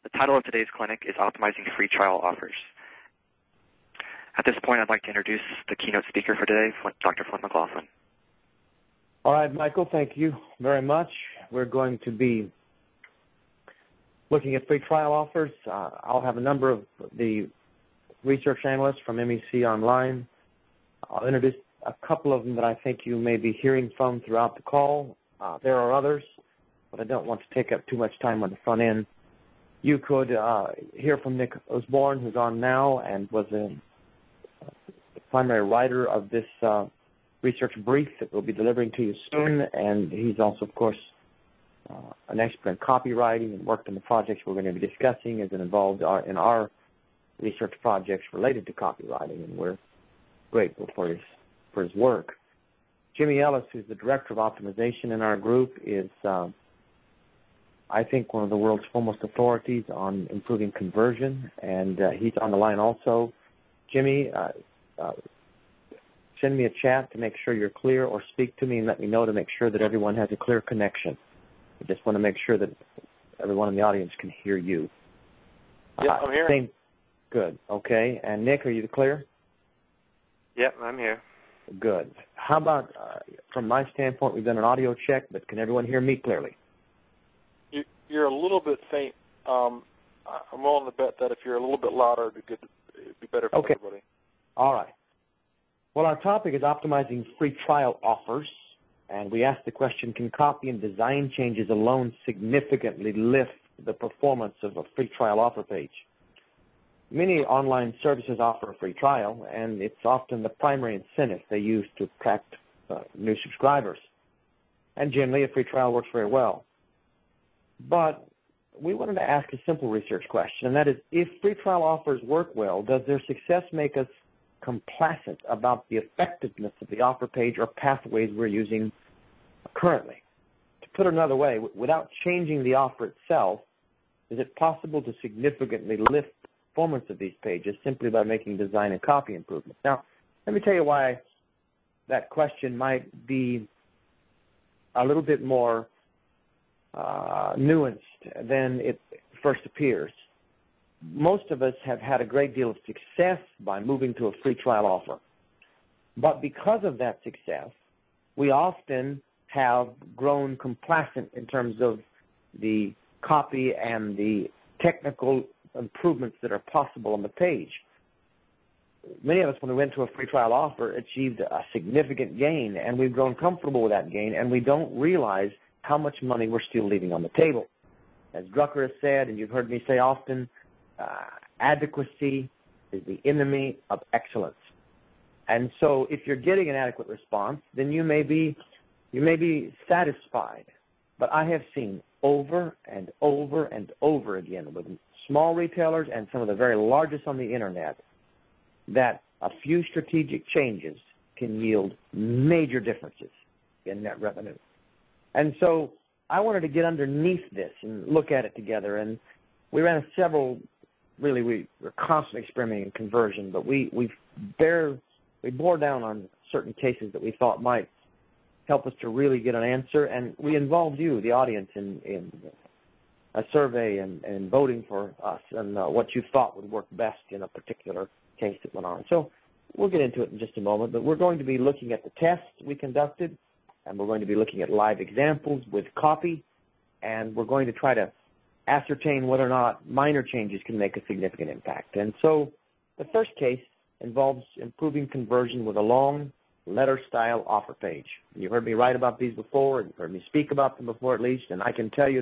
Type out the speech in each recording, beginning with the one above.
The title of today's clinic is Optimizing Free Trial Offers. At this point, I'd like to introduce the keynote speaker for today, Dr. Flint McLaughlin. All right, Michael, thank you very much. We're going to be looking at free trial offers. I'll have a number of the research analysts from MEC Online. I'll introduce a couple of them that I think you may be hearing from throughout the call. There are others, but I don't want to take up too much time on the front end. You could hear from Nick Osborne, who's on now and was the primary writer of this research brief that we'll be delivering to you soon, and he's also, of course, an expert in copywriting and worked on the projects we're going to be discussing as involved in our research projects related to copywriting, and we're grateful for his work. Jimmy Ellis, who's the director of optimization in our group, is I think one of the world's foremost authorities on improving conversion, and he's on the line also. Jimmy, send me a chat to make sure you're clear, or speak to me and let me know to make sure that everyone has a clear connection. I just want to make sure that everyone in the audience can hear you. Yep, I'm here. Good. Okay. And Nick, are you clear? Yep, I'm here. Good. How about, from my standpoint, we've done an audio check, but can everyone hear me clearly? You're a little bit faint. I'm willing to bet that if you're a little bit louder, it'd be better for everybody. All right. Well, our topic is optimizing free trial offers, and we asked the question, can copy and design changes alone significantly lift the performance of a free trial offer page? Many online services offer a free trial, and it's often the primary incentive they use to attract new subscribers. And generally, a free trial works very well. But we wanted to ask a simple research question, and that is, if free trial offers work well, does their success make us complacent about the effectiveness of the offer page or pathways we're using currently? To put it another way, without changing the offer itself, is it possible to significantly lift the performance of these pages simply by making design and copy improvements? Now, let me tell you why that question might be a little bit more nuanced than it first appears. Most of us have had a great deal of success by moving to a free trial offer. But because of that success, we often have grown complacent in terms of the copy and the technical improvements that are possible on the page. Many of us, when we went to a free trial offer, achieved a significant gain, and we've grown comfortable with that gain, and we don't realize how much money we're still leaving on the table. As Drucker has said, and you've heard me say often, adequacy is the enemy of excellence. And so if you're getting an adequate response, then you may be satisfied. But I have seen over and over and over again with small retailers and some of the very largest on the internet that a few strategic changes can yield major differences in net revenue. And so I wanted to get underneath this and look at it together. And we ran several, really, we're constantly experimenting in conversion, but we bore down on certain cases that we thought might help us to really get an answer. And we involved you, the audience, in a survey and voting for us and what you thought would work best in a particular case that went on. So we'll get into it in just a moment, but we're going to be looking at the tests we conducted, and we're going to be looking at live examples with copy, and we're going to try to ascertain whether or not minor changes can make a significant impact. And so the first case involves improving conversion with a long letter-style offer page. You've heard me write about these before, and you've heard me speak about them before at least, and I can tell you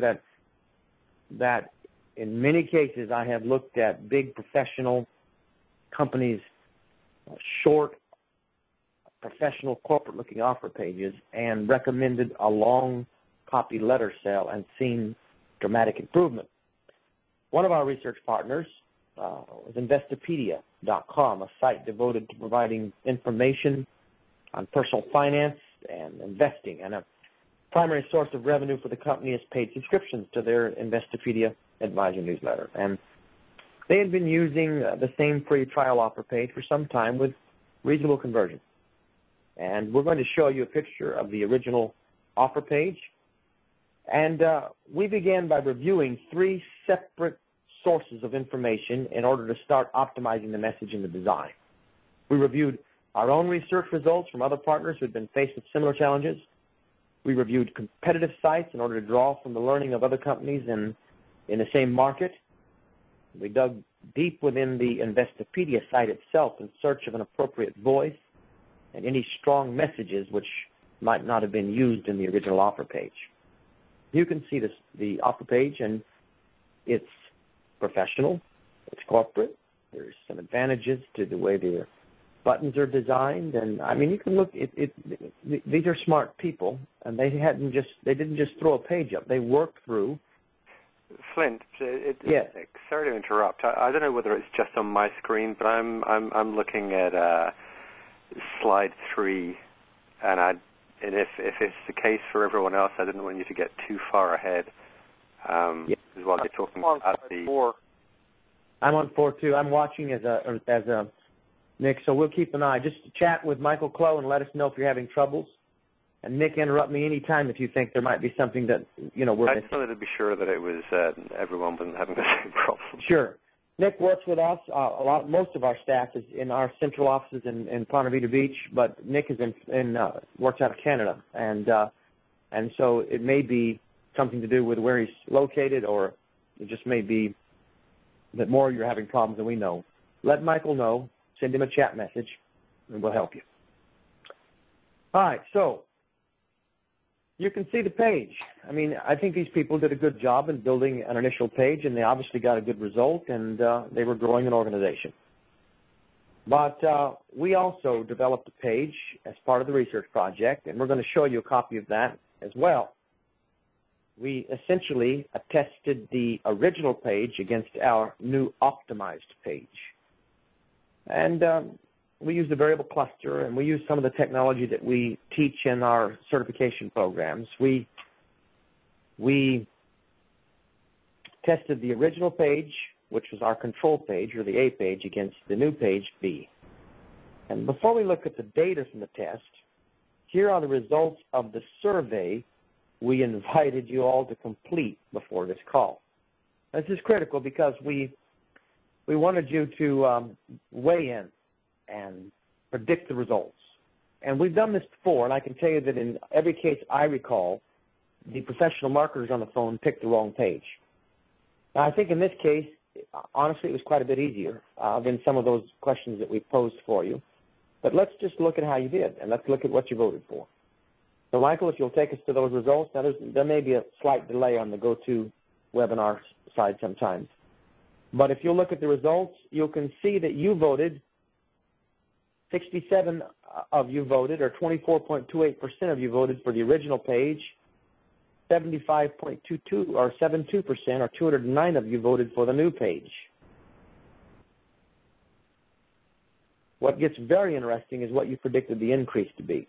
that in many cases I have looked at big professional companies' short, professional, corporate-looking offer pages and recommended a long copy letter cell and seen dramatic improvement. One of our research partners was Investopedia.com, a site devoted to providing information on personal finance and investing, and a primary source of revenue for the company is paid subscriptions to their Investopedia Advisor newsletter. And they had been using the same free trial offer page for some time with reasonable conversion. And we're going to show you a picture of the original offer page. And we began by reviewing 3 separate sources of information in order to start optimizing the message and the design. We reviewed our own research results from other partners who had been faced with similar challenges. We reviewed competitive sites in order to draw from the learning of other companies in the same market. We dug deep within the Investopedia site itself in search of an appropriate voice and any strong messages which might not have been used in the original offer page. You can see the offer page, and it's professional, it's corporate. There's some advantages to the way the buttons are designed, and I mean, you can look. These are smart people, and they didn't just throw a page up. They worked through. Flint, yes. Sorry to interrupt. I don't know whether it's just on my screen, but I'm looking at slide 3, and if it's the case for everyone else, I didn't want you to get too far ahead. Yes. While you're talking about the 4. I'm on 4 too. I'm watching as a Nick, so we'll keep an eye. Just chat with Michael Clough and let us know if you're having troubles. And Nick, interrupt me anytime if you think there might be something that we're I missing. just wanted to be sure that it was everyone wasn't having the same problem. Sure. Nick works with us. Most of our staff is in our central offices in Ponte Vedra Beach, but Nick is works out of Canada, and so it may be something to do with where he's located, or it just may be that more you're having problems than we know. Let Michael know. Send him a chat message, and we'll help you. All right, so you can see the page. I mean, I think these people did a good job in building an initial page, and they obviously got a good result, and they were growing an organization. But we also developed a page as part of the research project, and we're going to show you a copy of that as well. We essentially tested the original page against our new optimized page. And we used a variable cluster, and we used some of the technology that we teach in our certification programs. We tested the original page, which was our control page, or the A page, against the new page, B. And before we look at the data from the test, here are the results of the survey we invited you all to complete before this call. This is critical because we wanted you to weigh in and predict the results. And we've done this before, and I can tell you that in every case I recall, the professional marketers on the phone picked the wrong page. Now, I think in this case, honestly, it was quite a bit easier than some of those questions that we posed for you. But let's just look at how you did, and let's look at what you voted for. So, Michael, if you'll take us to those results. Now, there may be a slight delay on the GoToWebinar side sometimes. But if you look at the results, you can see that you voted, 67 of you voted, or 24.28% of you voted for the original page. 75.22 or 72%, or 209 of you voted for the new page. What gets very interesting is what you predicted the increase to be.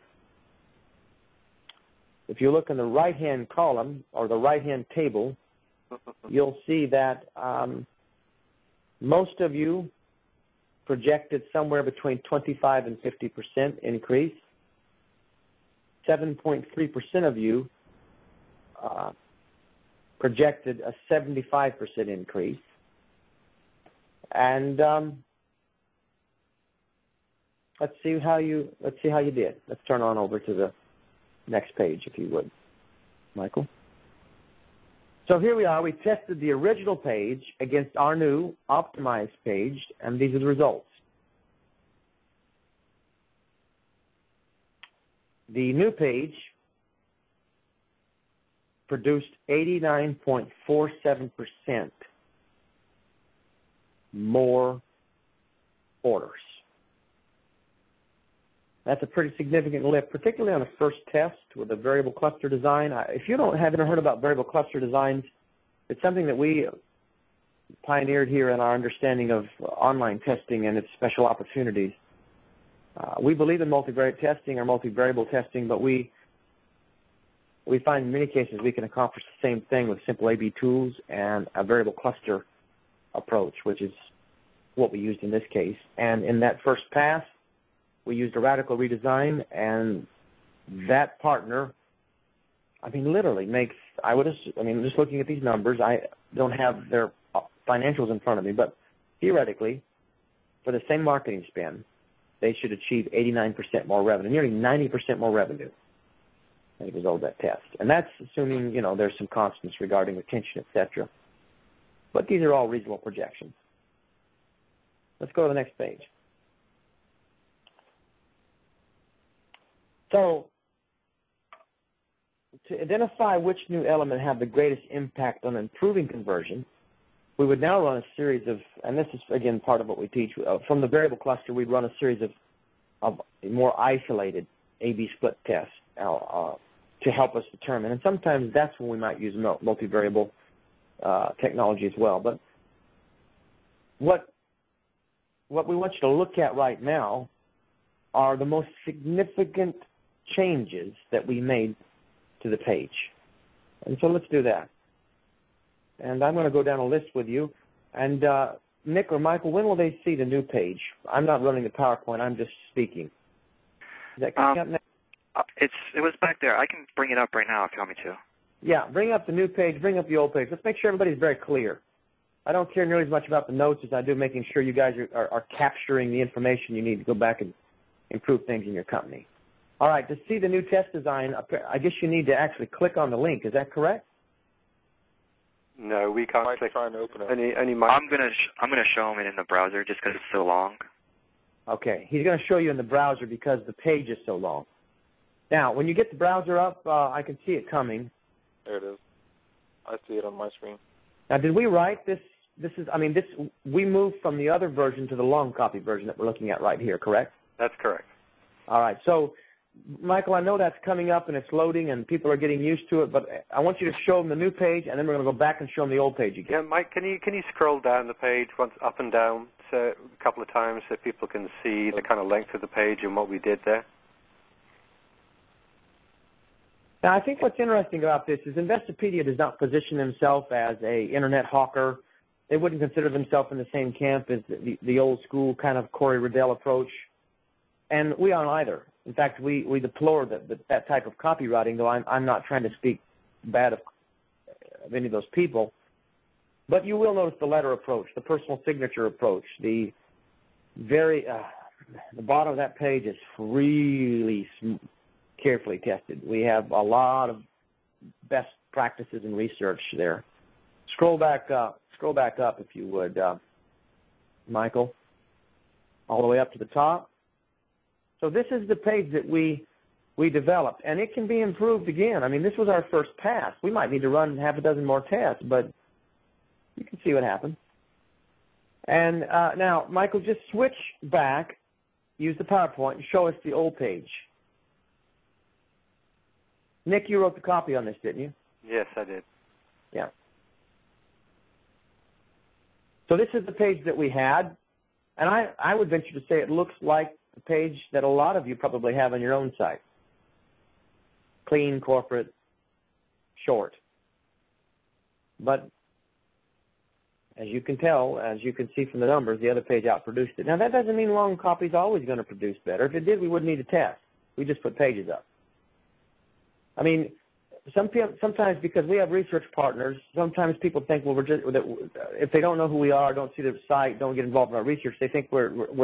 If you look in the right-hand column or the right-hand table, you'll see that most of you projected somewhere between 25 and 50% increase. 7.3% of you projected a 75% increase. And let's see how you did. Let's turn on over to the next page, if you would, Michael. So here we are. We tested the original page against our new optimized page, and these are the results. The new page produced 89.47% more orders. That's a pretty significant lift, particularly on a first test with a variable cluster design. If you haven't heard about variable cluster designs, it's something that we pioneered here in our understanding of online testing and its special opportunities. We believe in multivariate testing or multivariable testing, but we find in many cases we can accomplish the same thing with simple A/B tools and a variable cluster approach, which is what we used in this case. And in that first pass, we used a radical redesign, and that partner, literally makes, just looking at these numbers, I don't have their financials in front of me, but theoretically, for the same marketing spend, they should achieve 89% more revenue, nearly 90% more revenue as a result of that test. And that's assuming, there's some constants regarding retention, et cetera. But these are all reasonable projections. Let's go to the next page. So, to identify which new element have the greatest impact on improving conversion, we would now run a series of, and this is, again, part of what we teach, from the variable cluster, we'd run a series of more isolated A-B split tests to help us determine. And sometimes that's when we might use multivariable technology as well. But what we want you to look at right now are the most significant changes that we made to the page. And so let's do that. And I'm going to go down a list with you. And Nick or Michael, when will they see the new page? I'm not running the PowerPoint. I'm just speaking. Is that coming up next? It was back there. I can bring it up right now if you want me to. Yeah, bring up the new page, bring up the old page. Let's make sure everybody's very clear. I don't care nearly as much about the notes as I do making sure you guys are capturing the information you need to go back and improve things in your company. All right, to see the new test design, I guess you need to actually click on the link. Is that correct? No, we can't click. Trying to open it. I'm gonna show him it in the browser just because it's so long. Okay, he's going to show you in the browser because the page is so long. Now, when you get the browser up, I can see it coming. There it is. I see it on my screen. Now, did we write this? We moved from the other version to the long copy version that we're looking at right here, correct? That's correct. All right. So, Michael, I know that's coming up and it's loading and people are getting used to it, but I want you to show them the new page and then we're going to go back and show them the old page again. Yeah, Mike, can you scroll down the page once up and down a couple of times so people can see the kind of length of the page and what we did there? Now, I think what's interesting about this is Investopedia does not position himself as a internet hawker. They wouldn't consider themselves in the same camp as the old school kind of Corey Riddell approach. And we aren't either. In fact, we deplore that type of copywriting, though I'm not trying to speak bad of any of those people. But you will notice the letter approach, the personal signature approach, the bottom of that page is really carefully tested. We have a lot of best practices and research there. Scroll back up if you would, Michael, all the way up to the top. So this is the page that we developed, and it can be improved again. I mean, this was our first pass. We might need to run half a dozen more tests, but you can see what happened. And now, Michael, just switch back, use the PowerPoint, and show us the old page. Nick, you wrote the copy on this, didn't you? Yes, I did. Yeah. So this is the page that we had, and I would venture to say it looks like the page that a lot of you probably have on your own site. Clean, corporate, short. But as you can tell, as you can see from the numbers, the other page outproduced it. Now, that doesn't mean long copy is always going to produce better. If it did, we wouldn't need a test. We just put pages up. I mean, sometimes because we have research partners, sometimes people think, well, if they don't know who we are, don't see the site, don't get involved in our research, they think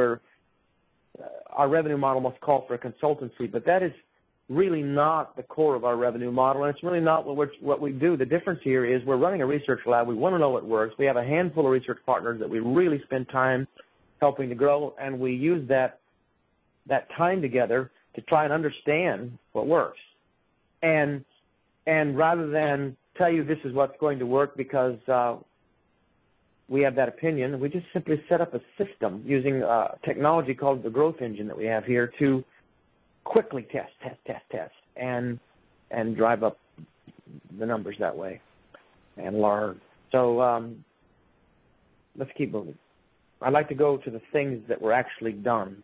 our revenue model must call for a consultancy. But that is really not the core of our revenue model, and it's really not what we do. The difference here is we're running a research lab. We want to know what works. We have a handful of research partners that we really spend time helping to grow, and we use that time together to try and understand what works. And rather than tell you this is what's going to work because we have that opinion, we just simply set up a system using technology called the growth engine that we have here to quickly test, and drive up the numbers that way and learn. So let's keep moving. I'd like to go to the things that were actually done.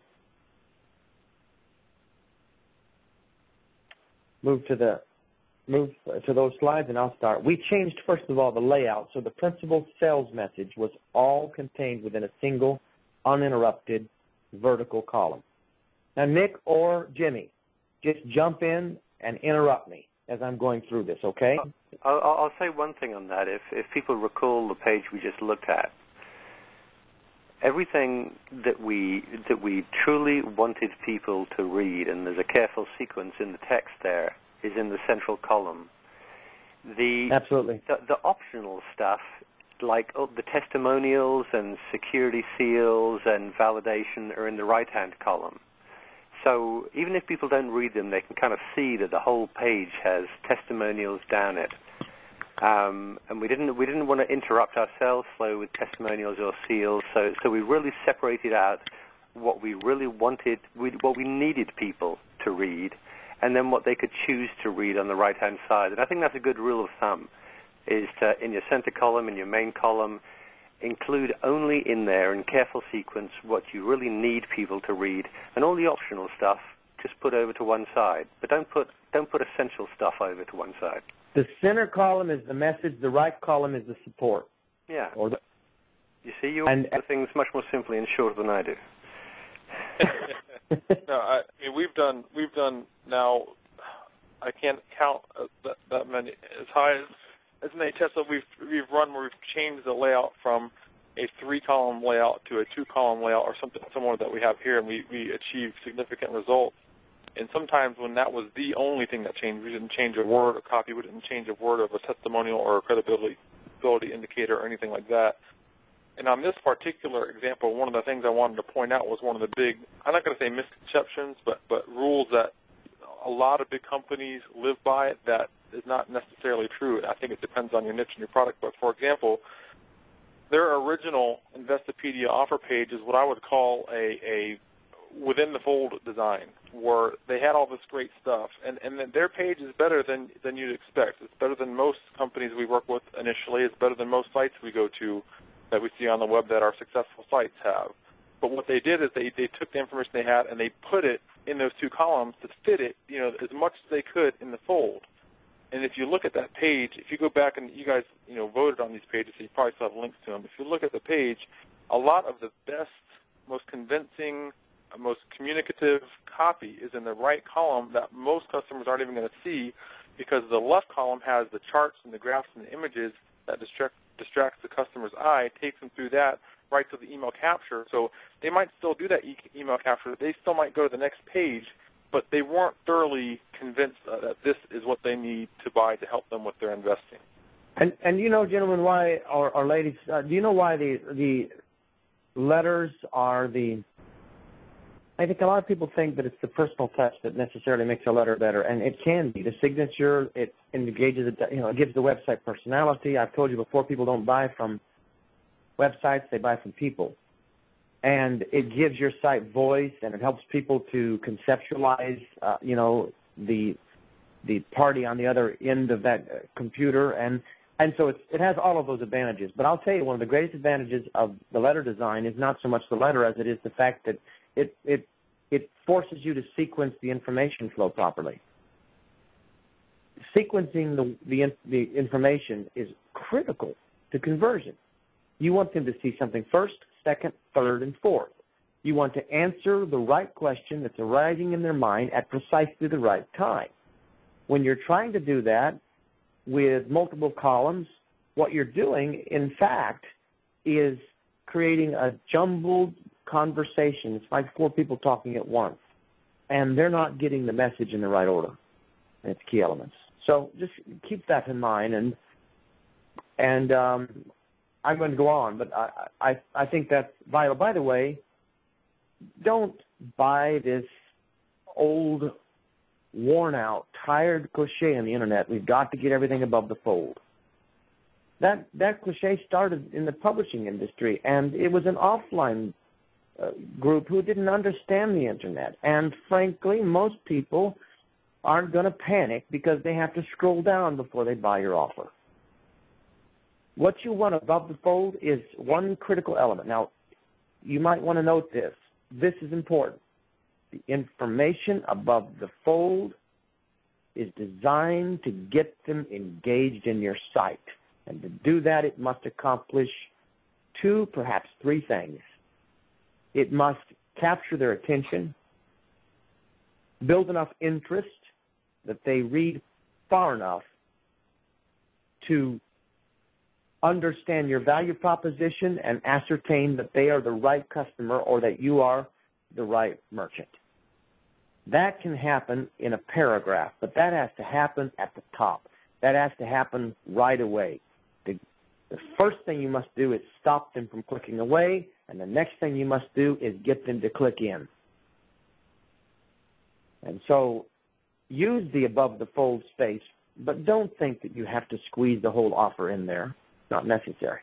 Move to those slides, and I'll start. We changed, first of all, the layout, so the principal sales message was all contained within a single, uninterrupted, vertical column. Now, Nick or Jimmy, just jump in and interrupt me as I'm going through this, okay? I'll say one thing on that. If people recall the page we just looked at, everything that we truly wanted people to read, and there's a careful sequence in the text there, is in the central column. Absolutely. The optional stuff, like the testimonials and security seals and validation, are in the right-hand column. So even if people don't read them, they can kind of see that the whole page has testimonials down it. And we didn't want to interrupt our sales flow with testimonials or seals, so we really separated out what we really wanted, what we needed people to read, and then what they could choose to read on the right-hand side. And I think that's a good rule of thumb, is to, in your center column, in your main column, include only in there, in careful sequence, what you really need people to read, and all the optional stuff just put over to one side. But don't put essential stuff over to one side. The center column is the message. The right column is the support. Yeah. You see, you do things much more simply and shorter than I do. No, I mean we've done now. I can't count that many, as many tests that we've run where we've changed the layout from a 3-column layout to a 2-column layout or something similar that we have here, and we achieved significant results. And sometimes when that was the only thing that changed, we didn't change a word, a copy, we didn't change a word of a testimonial or a credibility indicator or anything like that. And on this particular example, one of the things I wanted to point out was one of the big, I'm not going to say misconceptions, but rules that a lot of big companies live by that is not necessarily true. I think it depends on your niche and your product. But, for example, their original Investopedia offer page is what I would call a within the fold design, where they had all this great stuff, and their page is better than you'd expect. It's better than most companies we work with initially. It's better than most sites we go to that we see on the web that our successful sites have. But what they did is they took the information they had and they put it in those 2 columns to fit it, as much as they could in the fold. And if you look at that page, if you go back and you guys, voted on these pages, so you probably still have links to them. If you look at the page, a lot of the best, most convincing, most communicative copy is in the right column that most customers aren't even going to see, because the left column has the charts and the graphs and the images that distracts the customer's eye, takes them through that right to the email capture. So they might still do that email capture. They still might go to the next page, but they weren't thoroughly convinced that this is what they need to buy to help them with their investing. And gentlemen, why, or ladies, do you know why the letters are the... I think a lot of people think that it's the personal touch that necessarily makes a letter better, and it can be. The signature, it engages, it gives the website personality. I've told you before, people don't buy from websites, they buy from people. And it gives your site voice, and it helps people to conceptualize, the party on the other end of that computer. And so it has all of those advantages. But I'll tell you, one of the greatest advantages of the letter design is not so much the letter as it is the fact that it forces you to sequence the information flow properly. Sequencing the information is critical to conversion. You want them to see something first, second, third, and fourth. You want to answer the right question that's arising in their mind at precisely the right time. When you're trying to do that with multiple columns, what you're doing, in fact, is creating a jumbled conversation. It's like 4 people talking at once, and they're not getting the message in the right order. And it's key elements. So just keep that in mind, and I'm going to go on, but I think that's vital. By the way, don't buy this old, worn-out, tired cliche on the Internet. We've got to get everything above the fold. That cliche started in the publishing industry, and it was an offline group who didn't understand the Internet. And frankly, most people aren't going to panic because they have to scroll down before they buy your offer. What you want above the fold is one critical element. Now, you might want to note this. This is important. The information above the fold is designed to get them engaged in your site. And to do that, it must accomplish 2, perhaps 3 things. It must capture their attention, build enough interest that they read far enough to understand your value proposition and ascertain that they are the right customer or that you are the right merchant. That can happen in a paragraph, but that has to happen at the top. That has to happen right away. The first thing you must do is stop them from clicking away, and the next thing you must do is get them to click in. And so use the above-the-fold space, but don't think that you have to squeeze the whole offer in there. It's not necessary.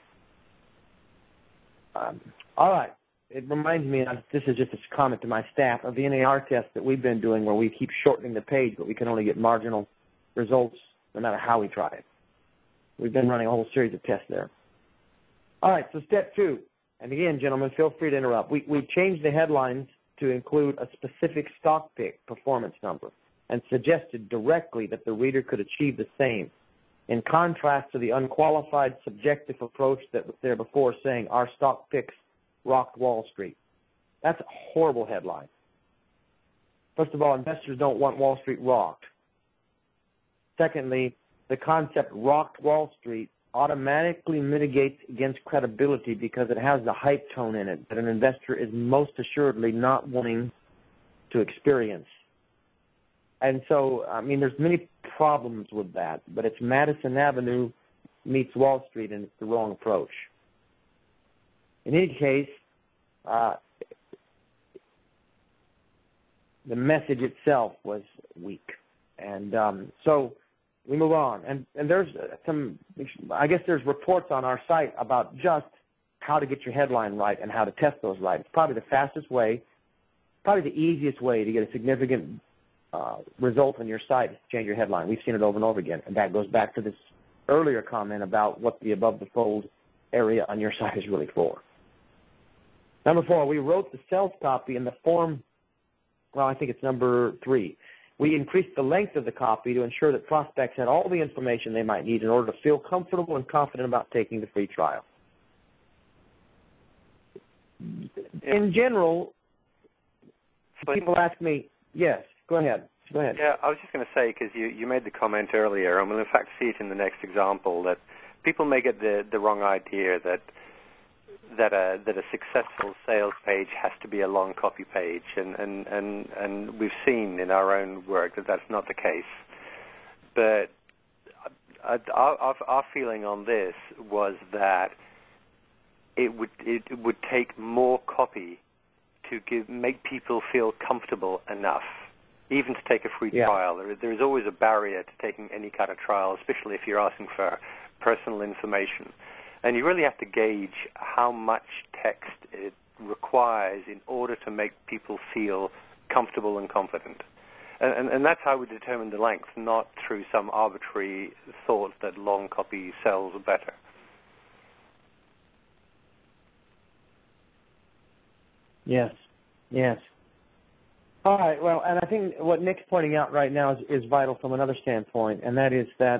All right. It reminds me, this is just a comment to my staff, of the NAR test that we've been doing where we keep shortening the page, but we can only get marginal results no matter how we try it. We've been running a whole series of tests there. All right, so step 2. And again, gentlemen, feel free to interrupt. We changed the headlines to include a specific stock pick performance number and suggested directly that the reader could achieve the same, in contrast to the unqualified subjective approach that was there before, saying our stock picks rocked Wall Street. That's a horrible headline. First of all, investors don't want Wall Street rocked. Secondly, the concept rocked Wall Street automatically mitigates against credibility because it has the hype tone in it that an investor is most assuredly not wanting to experience. And so, I mean, there's many problems with that, but it's Madison Avenue meets Wall Street, and it's the wrong approach. In any case, the message itself was weak. And so we move on. And there's I guess there's reports on our site about just how to get your headline right and how to test those right. It's probably the fastest way, probably the easiest way to get a significant result on your site is to change your headline. We've seen it over and over again. And that goes back to this earlier comment about what the above-the-fold area on your site is really for. Number 4, we wrote the sales copy in the form, well, I think it's number 3. We increased the length of the copy to ensure that prospects had all the information they might need in order to feel comfortable and confident about taking the free trial. In general, people ask me, yes, go ahead. Go ahead. Yeah, I was just going to say, because you made the comment earlier, and we'll in fact see it in the next example, that people may get the wrong idea that a successful sales page has to be a long copy page, and we've seen in our own work that that's not the case. But our feeling on this was that it would take more copy to make people feel comfortable enough, even to take a free trial. There is always a barrier to taking any kind of trial, especially if you're asking for personal information. And you really have to gauge how much text it requires in order to make people feel comfortable and confident. And that's how we determine the length, not through some arbitrary thought that long copy sells better. Yes, yes. All right, well, and I think what Nick's pointing out right now is vital from another standpoint, and that is that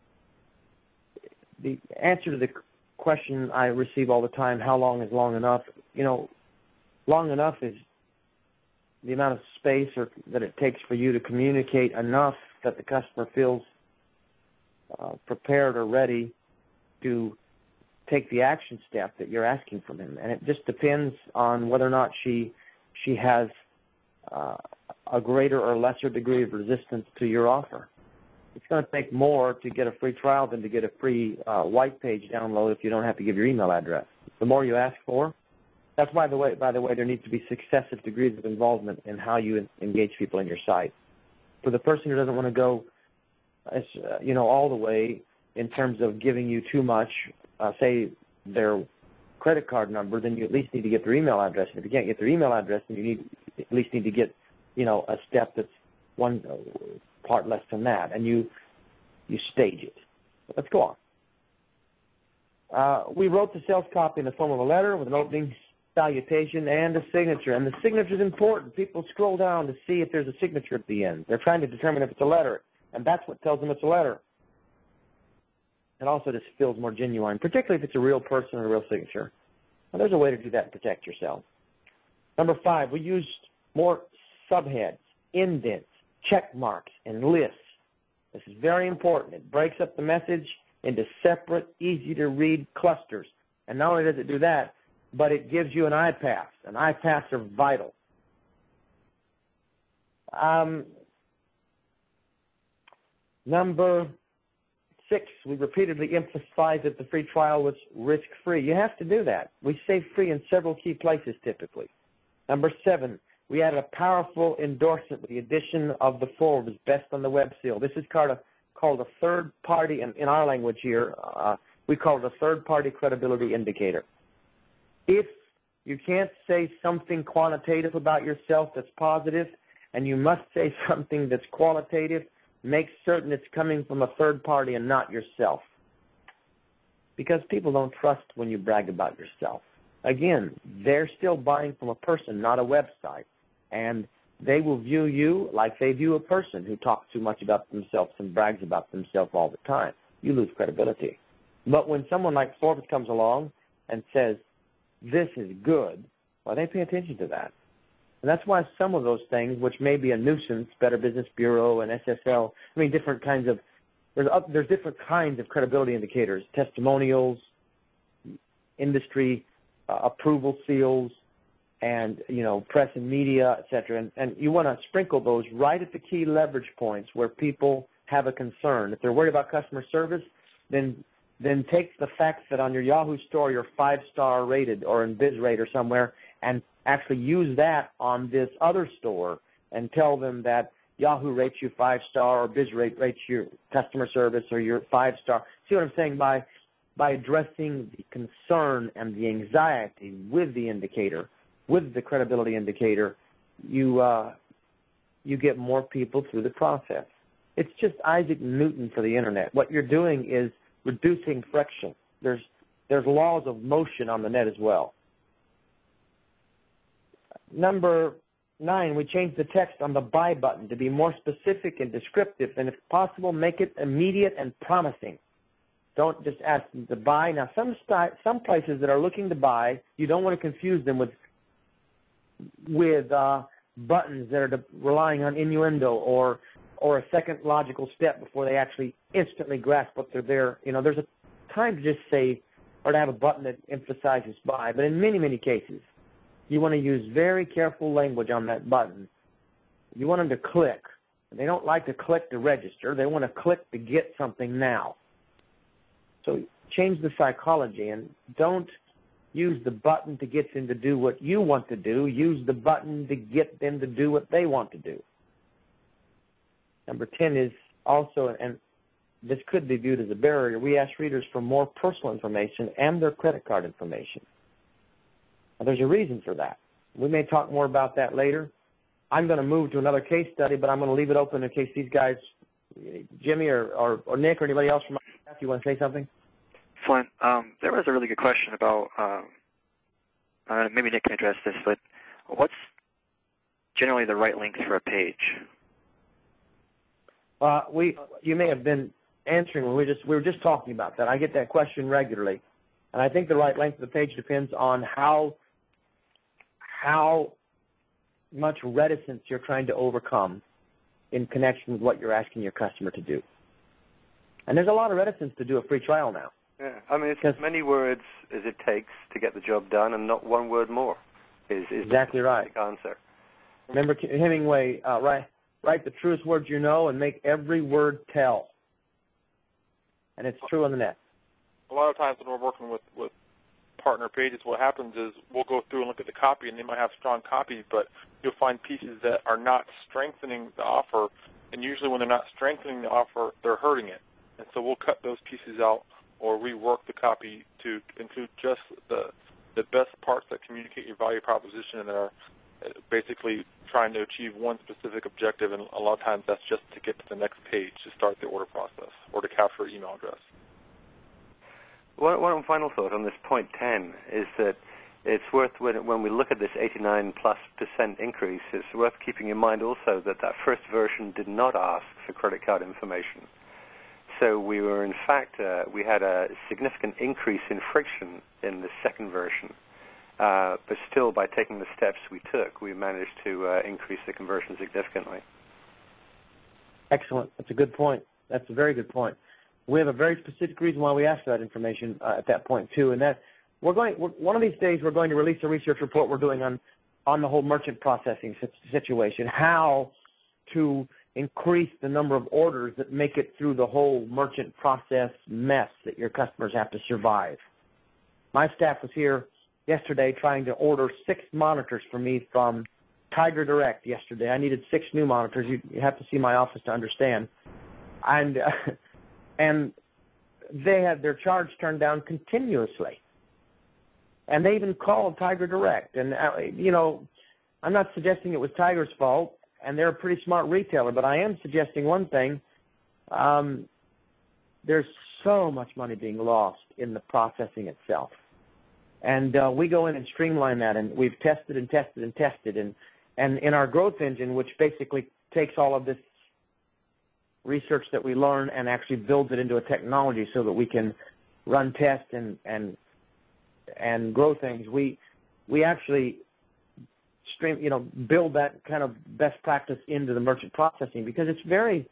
the answer to the question I receive all the time, how long is long enough? You know, long enough is the amount of space that it takes for you to communicate enough that the customer feels prepared or ready to take the action step that you're asking from him. And it just depends on whether or not she has a greater or lesser degree of resistance to your offer. It's going to take more to get a free trial than to get a free white page download if you don't have to give your email address. The more you ask for, that's by the way, there needs to be successive degrees of involvement in how you engage people in your site. For the person who doesn't want to go, all the way in terms of giving you too much, say their credit card number, then you at least need to get their email address. And if you can't get their email address, then you at least need to get, a step that's one part less than that, and you stage it. Let's go on. We wrote the sales copy in the form of a letter with an opening salutation and a signature, and the signature is important. People scroll down to see if there's a signature at the end. They're trying to determine if it's a letter, and that's what tells them it's a letter. It also just feels more genuine, particularly if it's a real person and a real signature. Now, there's a way to do that and protect yourself. Number 5, we used more subheads, indents, check marks, and lists. This is very important. It breaks up the message into separate, easy-to-read clusters. And not only does it do that, but it gives you an iPass. And iPass are vital. Number 6, we repeatedly emphasized that the free trial was risk-free. You have to do that. We say free in several key places typically. Number 7, we added a powerful endorsement with the addition of the Forbes Best on the Web seal. This is called a third-party, in our language here, we call it a third-party credibility indicator. If you can't say something quantitative about yourself that's positive, and you must say something that's qualitative, make certain it's coming from a third party and not yourself. Because people don't trust when you brag about yourself. Again, they're still buying from a person, not a website. And they will view you like they view a person who talks too much about themselves and brags about themselves all the time. You lose credibility. But when someone like Forbes comes along and says, this is good, well, they pay attention to that. And that's why some of those things, which may be a nuisance, Better Business Bureau and SSL, different kinds of, there's different kinds of credibility indicators, testimonials, industry approval seals, and, press and media, et cetera. And you want to sprinkle those right at the key leverage points where people have a concern. If they're worried about customer service, then take the fact that on your Yahoo store you're 5-star rated or in BizRate or somewhere and actually use that on this other store and tell them that Yahoo rates you 5-star or BizRate rates your customer service or your 5-star. See what I'm saying? By addressing the concern and the anxiety with the indicator, with the credibility indicator, you get more people through the process. It's just Isaac Newton for the Internet. What you're doing is reducing friction. There's laws of motion on the net as well. Number 9, we changed the text on the buy button to be more specific and descriptive, and if possible, make it immediate and promising. Don't just ask them to buy. Now, some places that are looking to buy, you don't want to confuse them with buttons that are relying on innuendo or a second logical step before they actually instantly grasp what they're there. There's a time to just say or to have a button that emphasizes buy, but in many, many cases, you want to use very careful language on that button. You want them to click. They don't like to click to register. They want to click to get something now. So change the psychology and don't use the button to get them to do what you want to do. Use the button to get them to do what they want to do. Number 10 is also, and this could be viewed as a barrier, we ask readers for more personal information and their credit card information. Now, there's a reason for that. We may talk more about that later. I'm going to move to another case study, but I'm going to leave it open in case these guys, Jimmy or Nick or anybody else from my staff, you want to say something? Flint, there was a really good question about, maybe Nick can address this, but what's generally the right length for a page? You may have been answering when we were just talking about that. I get that question regularly, and I think the right length of the page depends on how much reticence you're trying to overcome in connection with what you're asking your customer to do. And there's a lot of reticence to do a free trial now. Yeah, it's as many words as it takes to get the job done, and not one word more is exactly right. The answer. Remember Hemingway, write the truest words you know and make every word tell. And it's true on the net. A lot of times when we're working with partner pages, what happens is we'll go through and look at the copy, and they might have strong copy, but you'll find pieces that are not strengthening the offer, and usually when they're not strengthening the offer, they're hurting it. And so we'll cut those pieces out or rework the copy to include just the best parts that communicate your value proposition and that are basically trying to achieve one specific objective, and a lot of times that's just to get to the next page to start the order process or to capture an email address. One final thought on this point 10 is that it's worth, when we look at this 89+% increase, it's worth keeping in mind also that first version did not ask for credit card information. So we were, in fact, we had a significant increase in friction in the second version. But still, by taking the steps we took, we managed to increase the conversion significantly. Excellent. That's a good point. That's a very good point. We have a very specific reason why we asked for that information at that point too, and that one of these days we're going to release a research report we're doing on the whole merchant processing situation, how to increase the number of orders that make it through the whole merchant process mess that your customers have to survive. My staff was here yesterday trying to order 6 monitors for me from Tiger Direct yesterday. I needed 6 new monitors. You have to see my office to understand. And they had their charge turned down continuously. And they even called Tiger Direct. And, I'm not suggesting it was Tiger's fault, and they're a pretty smart retailer, but I am suggesting one thing. There's so much money being lost in the processing itself. And we go in and streamline that, and we've tested and tested and tested. And in our growth engine, which basically takes all of this research that we learn and actually builds it into a technology so that we can run tests and grow things, we actually build that kind of best practice into the merchant processing, because it's very.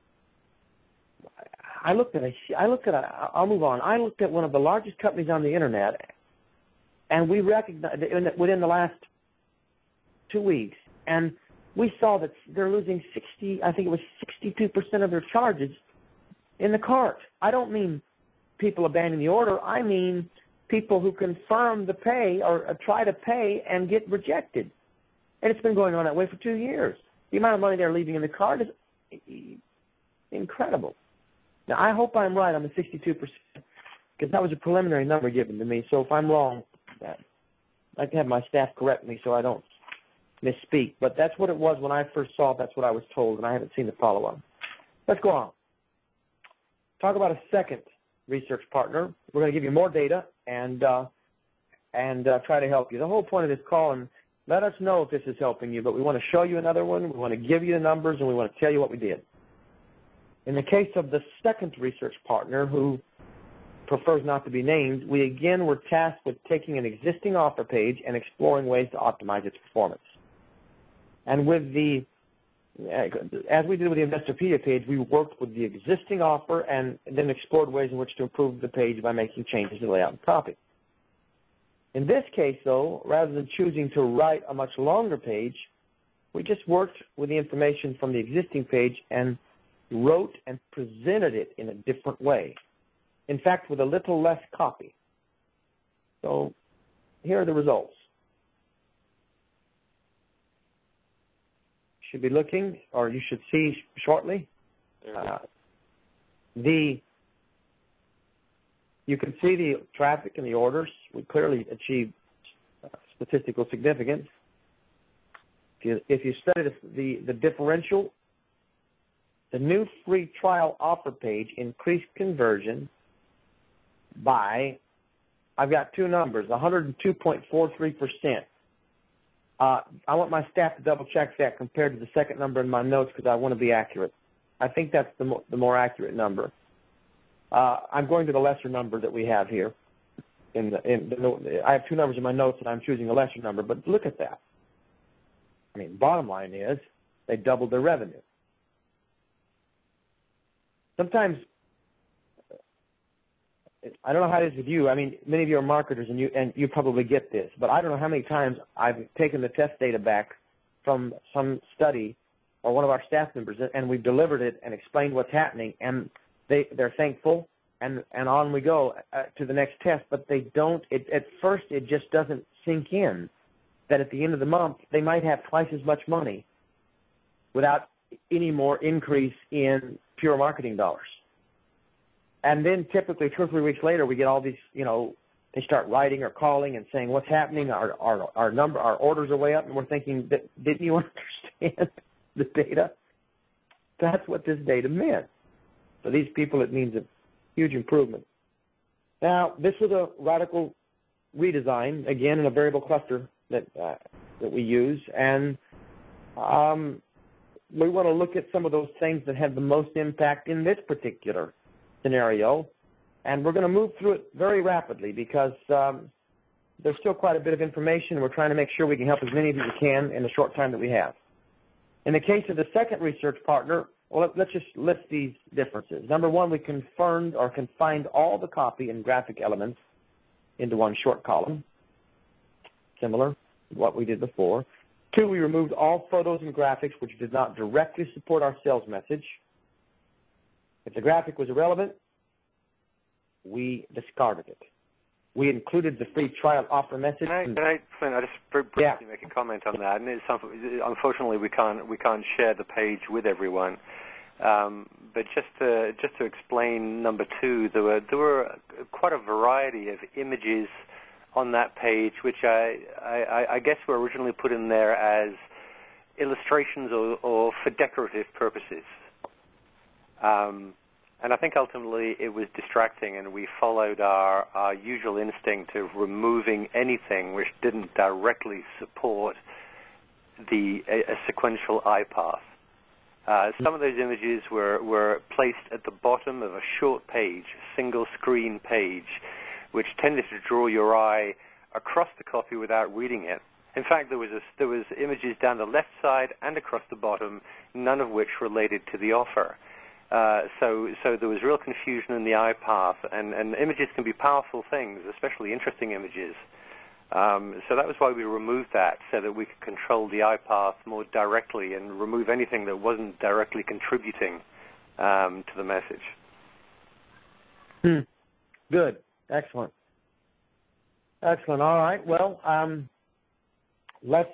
I'll move on. I looked at one of the largest companies on the internet, and we recognized within the last 2 weeks, and we saw that they're losing 62% of their charges in the cart. I don't mean people abandoning the order. I mean people who confirm the pay or try to pay and get rejected. And it's been going on that way for 2 years. The amount of money they're leaving in the cart is incredible. Now, I hope I'm right on the 62%, because that was a preliminary number given to me. So if I'm wrong, I'd like to have my staff correct me so I don't misspeak. But that's what it was when I first saw it. That's what I was told, and I haven't seen the follow-up. Let's go on. Talk about a second research partner. We're going to give you more data and try to help you. The whole point of this call, and let us know if this is helping you, but we want to show you another one. We want to give you the numbers, and we want to tell you what we did. In the case of the second research partner, who prefers not to be named, we again were tasked with taking an existing offer page and exploring ways to optimize its performance. And as we did with the Investopedia page, we worked with the existing offer and then explored ways in which to improve the page by making changes to layout and copy. In this case, though, rather than choosing to write a much longer page, we just worked with the information from the existing page and wrote and presented it in a different way. In fact, with a little less copy. So here are the results. Should be looking, or you should see shortly. You can see the traffic and the orders. We clearly achieved statistical significance. If you study the differential, the new free trial offer page increased conversion by, I've got 2 numbers, 102.43%. I want my staff to double-check that compared to the second number in my notes, because I want to be accurate. I think that's the more accurate number. I'm going to the lesser number that we have here. I have 2 numbers in my notes, and I'm choosing a lesser number, but look at that. I mean, bottom line is they doubled their revenue. Sometimes, I don't know how it is with you. I mean, many of you are marketers, and you probably get this, but I don't know how many times I've taken the test data back from some study or one of our staff members, and we've delivered it and explained what's happening, and they're thankful, and on we go to the next test. But they don't. At first, it just doesn't sink in that at the end of the month they might have twice as much money without any more increase in pure marketing dollars. And then typically 2 or 3 weeks later, we get all these, they start writing or calling and saying, what's happening? Our orders are way up, and we're thinking, didn't you understand the data? That's what this data meant. For these people, it means a huge improvement. Now, this was a radical redesign, again, in a variable cluster that we use, and we want to look at some of those things that have the most impact in this particular scenario, and we're going to move through it very rapidly because there's still quite a bit of information. We're trying to make sure we can help as many of you as we can in the short time that we have. In the case of the second research partner, Well, let's just list these differences. Number one, we confirmed or confined all the copy and graphic elements into one short column, similar to what we did before. Two, we removed all photos and graphics which did not directly support our sales message. If the graphic was irrelevant, we discarded it. We included the free trial offer message. Can I just very briefly make a comment on that? And it's unfortunately we can't share the page with everyone. But just to explain number two, there were quite a variety of images on that page, which I guess were originally put in there as illustrations or for decorative purposes. And I think ultimately it was distracting, and we followed our usual instinct of removing anything which didn't directly support a sequential eye path. Some of those images were placed at the bottom of a short page, a single screen page, which tended to draw your eye across the copy without reading it. In fact, there was images down the left side and across the bottom, none of which related to the offer. So there was real confusion in the eye path, and images can be powerful things, especially interesting images. So that was why we removed that, so that we could control the eye path more directly and remove anything that wasn't directly contributing to the message. Good. Excellent. Excellent. All right. Well, let's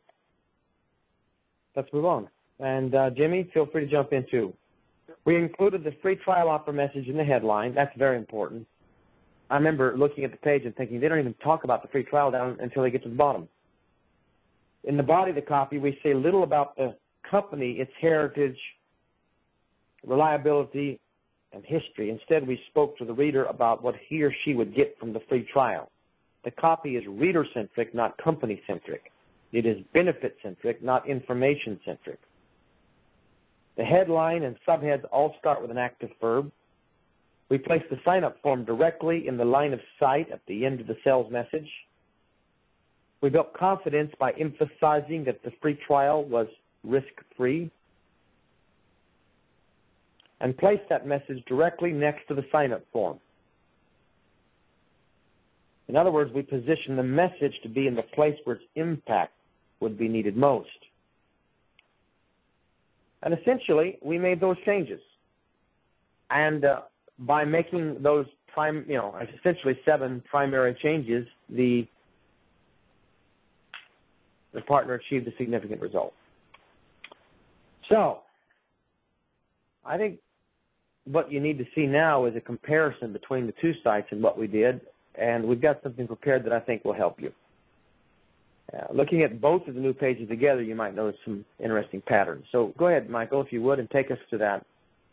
move on. And Jimmy, feel free to jump in too. We included the free trial offer message in the headline. That's very important. I remember looking at the page and thinking they don't even talk about the free trial down until they get to the bottom. In the body of the copy, we say little about the company, its heritage, reliability, and history. Instead, we spoke to the reader about what he or she would get from the free trial. The copy is reader-centric, not company-centric. It is benefit-centric, not information-centric. The headline and subheads all start with an active verb. We place the sign-up form directly in the line of sight at the end of the sales message. We built confidence by emphasizing that the free trial was risk-free, and placed that message directly next to the sign-up form. In other words, we position the message to be in the place where its impact would be needed most. And essentially, we made those changes. And by making those essentially 7 primary changes, the partner achieved a significant result. So, I think what you need to see now is a comparison between the two sites and what we did, and we've got something prepared that I think will help you. Looking at both of the new pages together, you might notice some interesting patterns. So go ahead, Michael, if you would, and take us to that.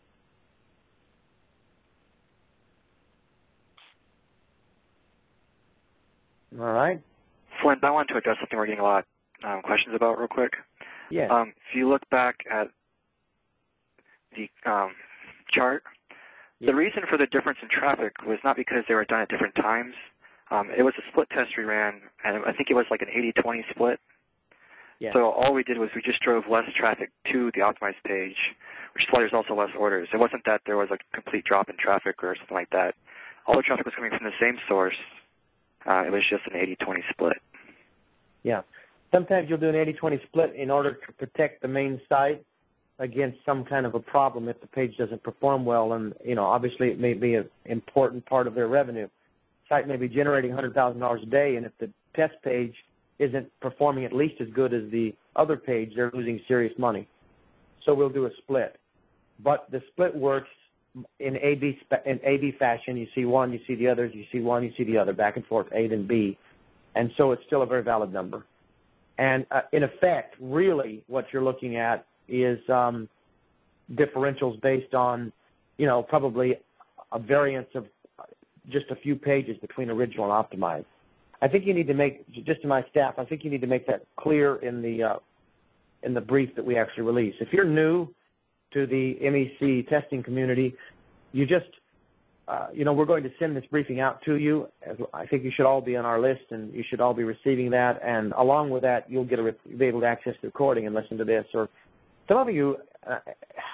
All right. Flint, I wanted to address something we're getting a lot of questions about real quick. Yeah. If you look back at the chart, the reason for the difference in traffic was not because they were done at different times. It was a split test we ran, and I think it was like an 80-20 split. Yeah. So all we did was we just drove less traffic to the optimized page, which is why there's also less orders. It wasn't that there was a complete drop in traffic or something like that. All the traffic was coming from the same source. It was just an 80-20 split. Yeah. Sometimes you'll do an 80-20 split in order to protect the main site against some kind of a problem if the page doesn't perform well, and obviously it may be an important part of their revenue. Site may be generating $100,000 a day, and if the test page isn't performing at least as good as the other page, they're losing serious money. So we'll do a split. But the split works in A-B fashion. You see one, you see the others, you see one, you see the other, back and forth, A then B. And so it's still a very valid number. And in effect, really what you're looking at is differentials based on, probably a variance of just a few pages between original and optimized. I think you need to make, just to my staff, I think you need to make that clear in the brief that we actually release. If you're new to the MEC testing community, you just, we're going to send this briefing out to you. I think you should all be on our list, and you should all be receiving that. And along with that, you'll be able to access the recording and listen to this. Or some of you,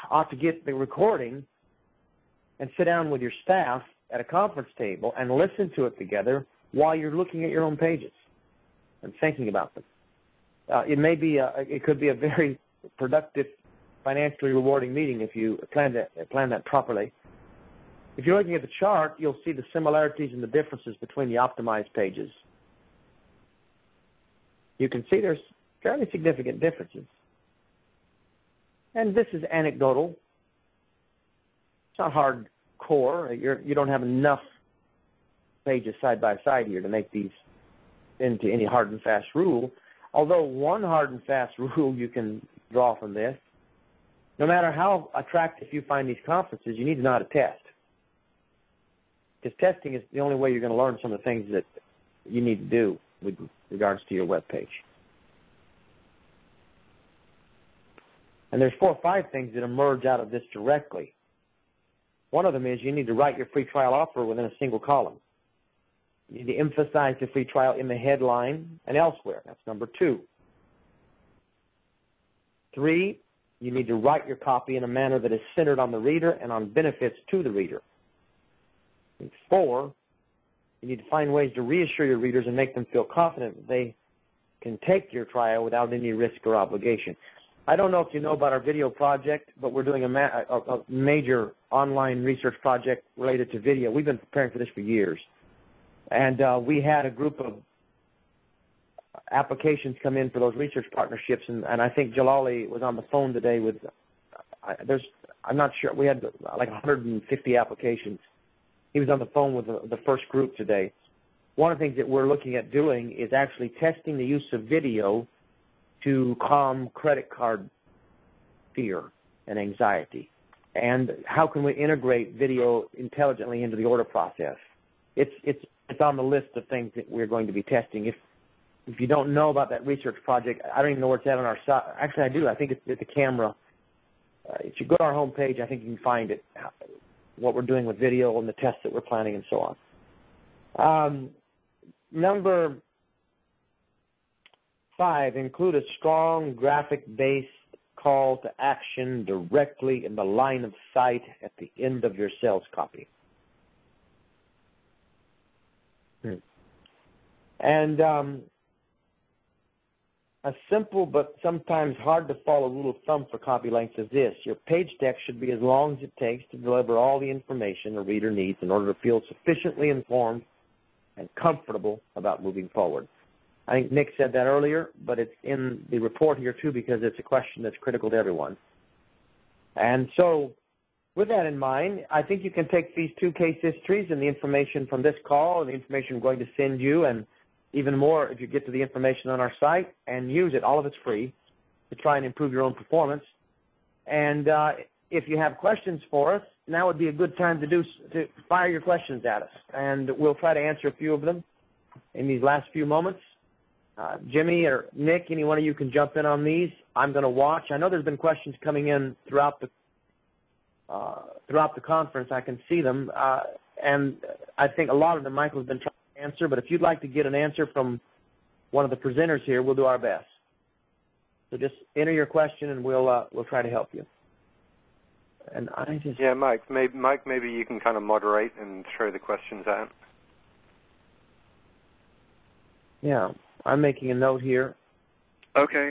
ought to get the recording and sit down with your staff at a conference table and listen to it together while you're looking at your own pages and thinking about them. It could be a very productive, financially rewarding meeting if you plan that properly. If you're looking at the chart, you'll see the similarities and the differences between the optimized pages. You can see there's fairly significant differences. And this is anecdotal. It's not hardcore. You don't have enough pages side by side here to make these into any hard and fast rule. Although one hard and fast rule you can draw from this, no matter how attractive you find these conferences, you need to know how to test. Because testing is the only way you're going to learn some of the things that you need to do with regards to your web page. And there's 4 or 5 things that emerge out of this directly. One of them is you need to write your free trial offer within a single column. You need to emphasize the free trial in the headline and elsewhere. That's number 2. 3, you need to write your copy in a manner that is centered on the reader and on benefits to the reader. And 4, you need to find ways to reassure your readers and make them feel confident that they can take your trial without any risk or obligation. I don't know if you know about our video project, but we're doing a major online research project related to video. We've been preparing for this for years. And we had a group of applications come in for those research partnerships, and I think Jalali was on the phone today with, I'm not sure, we had like 150 applications. He was on the phone with the first group today. One of the things that we're looking at doing is actually testing the use of video to calm credit card fear and anxiety. And how can we integrate video intelligently into the order process? It's on the list of things that we're going to be testing. If you don't know about that research project, I don't even know where it's at on our site. Actually, I do. I think it's at the camera. If you go to our homepage, I think you can find it, what we're doing with video and the tests that we're planning and so on. Number 5, include a strong graphic-based call to action directly in the line of sight at the end of your sales copy. And a simple but sometimes hard to follow rule of thumb for copy length is this: your page text should be as long as it takes to deliver all the information a reader needs in order to feel sufficiently informed and comfortable about moving forward. I think Nick said that earlier, but it's in the report here too because it's a question that's critical to everyone. And so with that in mind, I think you can take these 2 case histories and the information from this call and the information I'm going to send you, and even more if you get to the information on our site, and use it. All of it's free to try and improve your own performance. And if you have questions for us, now would be a good time to fire your questions at us, and we'll try to answer a few of them in these last few moments. Jimmy or Nick, any one of you can jump in on these. I'm going to watch. I know there's been questions coming in throughout the conference. I can see them, and I think a lot of them Michael's been trying to answer, but if you'd like to get an answer from one of the presenters here, we'll do our best. So just enter your question, and we'll try to help you. And Mike, maybe you can kind of moderate and throw the questions out. Yeah, I'm making a note here. Okay.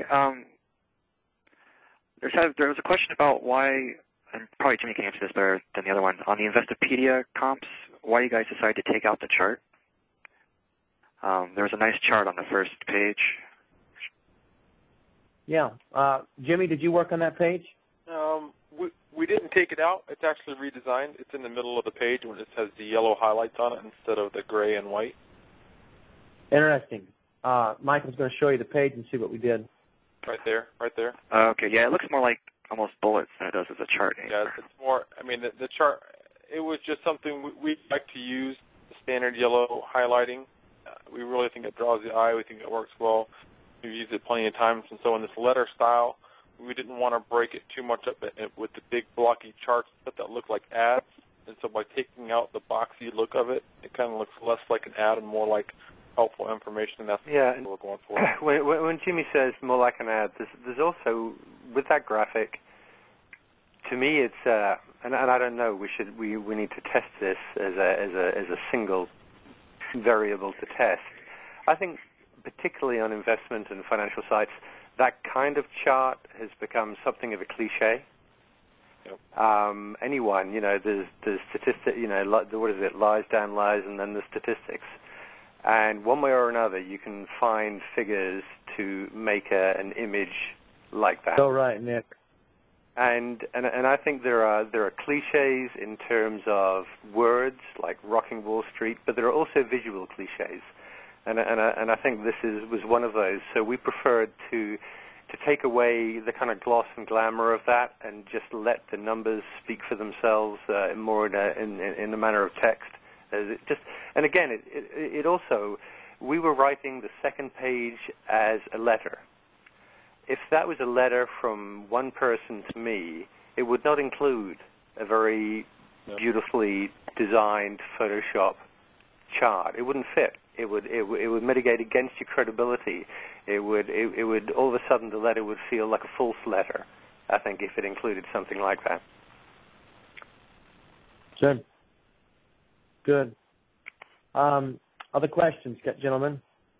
There was a question about why, and probably Jimmy can answer this better than the other one, on the Investopedia comps, why you guys decided to take out the chart. There was a nice chart on the first page. Yeah. Jimmy, did you work on that page? We didn't take it out. It's actually redesigned. It's in the middle of the page when it has the yellow highlights on it instead of the gray and white. Interesting. Michael's going to show you the page and see what we did. Right there. Okay, yeah, it looks more like almost bullets than it does as a chart. Yeah, it's more, the chart, it was just something we like to use, the standard yellow highlighting. We really think it draws the eye. We think it works well. We've used it plenty of times. And so in this letter style, we didn't want to break it too much up with the big blocky charts that look like ads. And so by taking out the boxy look of it, it kind of looks less like an ad and more like helpful information. And that's what we're going for. When Jimmy says more like an ad, there's also, with that graphic, to me, it's and I don't know. We need to test this as a single variable to test. I think, particularly on investment and financial sites, that kind of chart has become something of a cliche. Yep. Anyone, there's statistics, what is it, lies down lies, and then the statistics. And one way or another, you can find figures to make an image like that. So right, Nick. And I think there are cliches in terms of words like rocking Wall Street, but there are also visual cliches. And I think this was one of those. So we preferred to take away the kind of gloss and glamour of that and just let the numbers speak for themselves more in the manner of text. And again, it also, we were writing the second page as a letter. If that was a letter from one person to me, it would not include a very beautifully designed Photoshop chart. It wouldn't fit. It would mitigate against your credibility. It would all of a sudden the letter would feel like a false letter, I think, if it included something like that. Good. Other questions, gentlemen?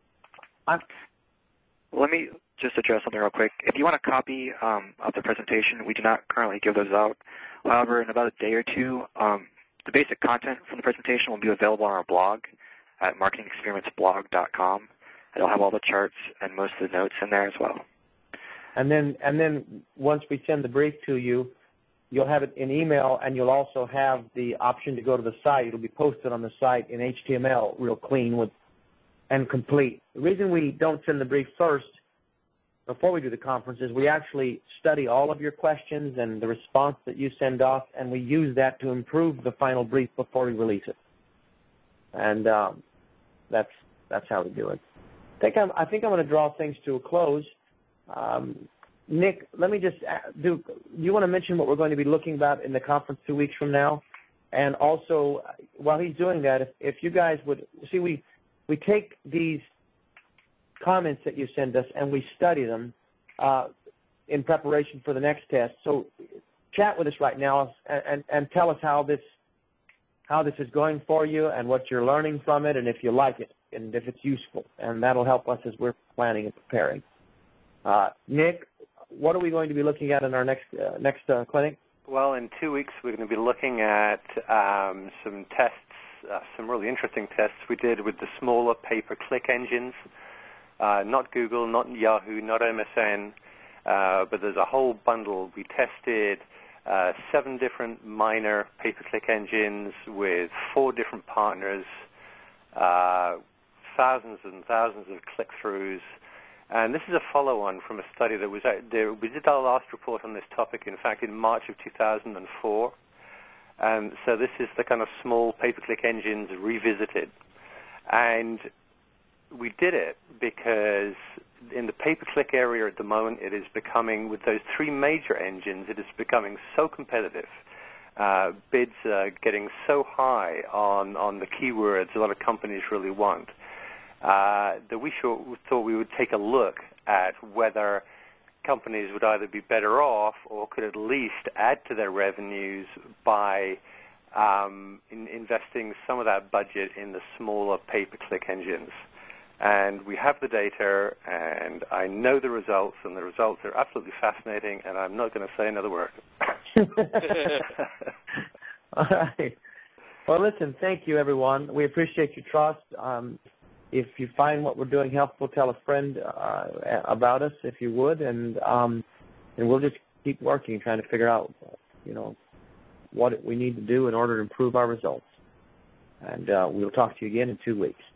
Let me just address something real quick. If you want a copy of the presentation, we do not currently give those out. However, in about a day or two, the basic content from the presentation will be available on our blog at marketingexperimentsblog.com. It'll have all the charts and most of the notes in there as well. And then once we send the brief to you, you'll have it in email, and you'll also have the option to go to the site. It'll be posted on the site in HTML, real clean and complete. The reason we don't send the brief first, before we do the conference, is we actually study all of your questions and the response that you send off, and we use that to improve the final brief before we release it. And that's how we do it. I think I'm going to draw things to a close. Nick, let me just do you want to mention what we're going to be looking about in the conference 2 weeks from now? And also, while he's doing that, if you guys would, see, we take these comments that you send us and we study them in preparation for the next test. So chat with us right now and tell us how this is going for you and what you're learning from it and if you like it and if it's useful. And that'll help us as we're planning and preparing. Nick, what are we going to be looking at in our next clinic? Well, in 2 weeks, we're going to be looking at some tests, some really interesting tests we did with the smaller pay-per-click engines. Not Google, not Yahoo, not MSN, but there's a whole bundle. We tested 7 different minor pay-per-click engines with 4 different partners, thousands and thousands of click-throughs. And this is a follow-on from a study that was out there. We did our last report on this topic, in fact, in March of 2004. And so this is the kind of small pay-per-click engines revisited. And we did it because in the pay-per-click area at the moment, it is becoming, with those 3 major engines, it is becoming so competitive. Bids are getting so high on the keywords a lot of companies really want. That we thought we would take a look at whether companies would either be better off or could at least add to their revenues by investing some of that budget in the smaller pay-per-click engines. And we have the data, and I know the results, and the results are absolutely fascinating, and I'm not going to say another word. All right. Well, listen, thank you, everyone. We appreciate your trust. If you find what we're doing helpful, tell a friend about us, if you would, and we'll just keep working, trying to figure out, what we need to do in order to improve our results. And we'll talk to you again in 2 weeks.